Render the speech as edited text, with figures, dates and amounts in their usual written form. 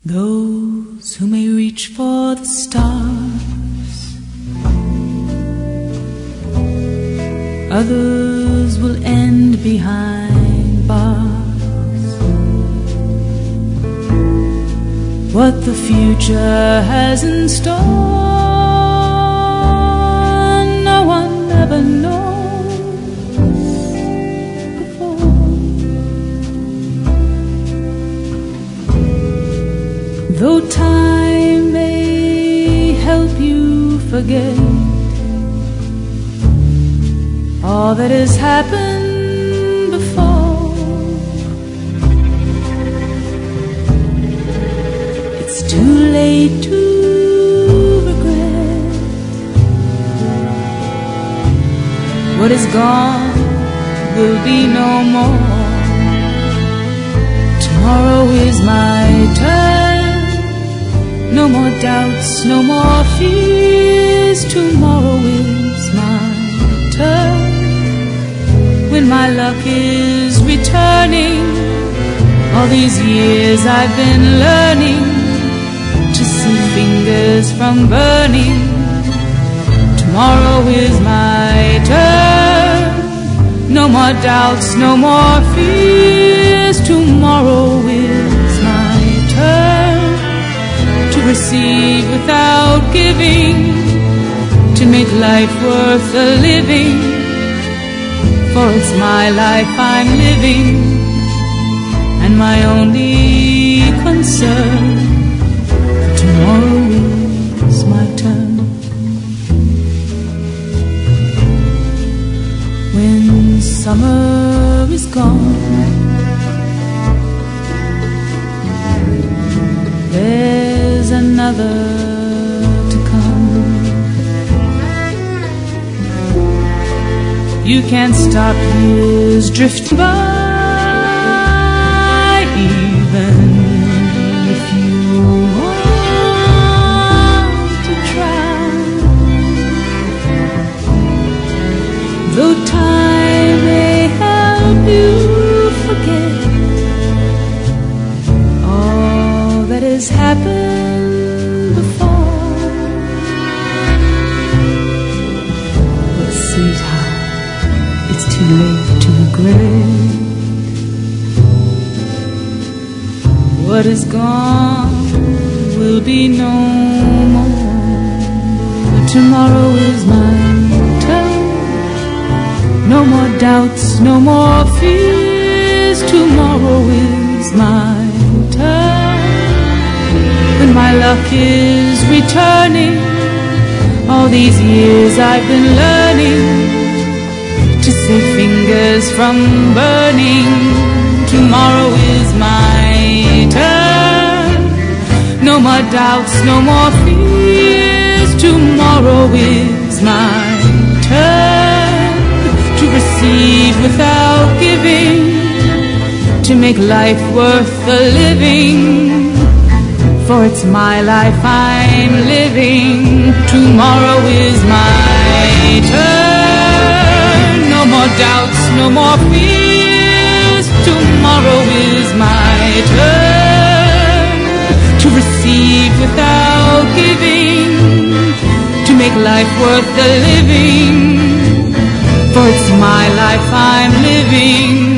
Those who may reach for the stars, others will end behind bars. What the future has in store, no one ever knows before. Though time may help you forget all that has happened before, it's too late to regret. What is gone will be no more. Tomorrow is my turn. No more doubts, no more fears. Tomorrow is my turn. When my luck is returning, all these years I've been learning to see fingers from burning. Tomorrow is my turn. No more doubts, no more fears. Tomorrow is my turn. To receive without giving, to make life worth a living. For it's my life I'm living, and my only concern. Tomorrow is my turn. When summer is gone, there's another to come. You can't stop years drifting by, even if you want to try. Though time may help you forget all that has happened before. But sweetheart, it's too late to regret. What is gone will be no more. Tomorrow is my turn. No more doubts, no more fears. Tomorrow is my turn. When my luck is returning, all these years I've been learning to save fingers from burning. Tomorrow is my turn. No more doubts, no more fears. Tomorrow is my turn. To receive without giving, to make life worth a living. For it's my life I'm living. Tomorrow is my turn. No more doubts, no more fears. Tomorrow is my turn. To receive without giving, to make life worth the living. For it's my life I'm living.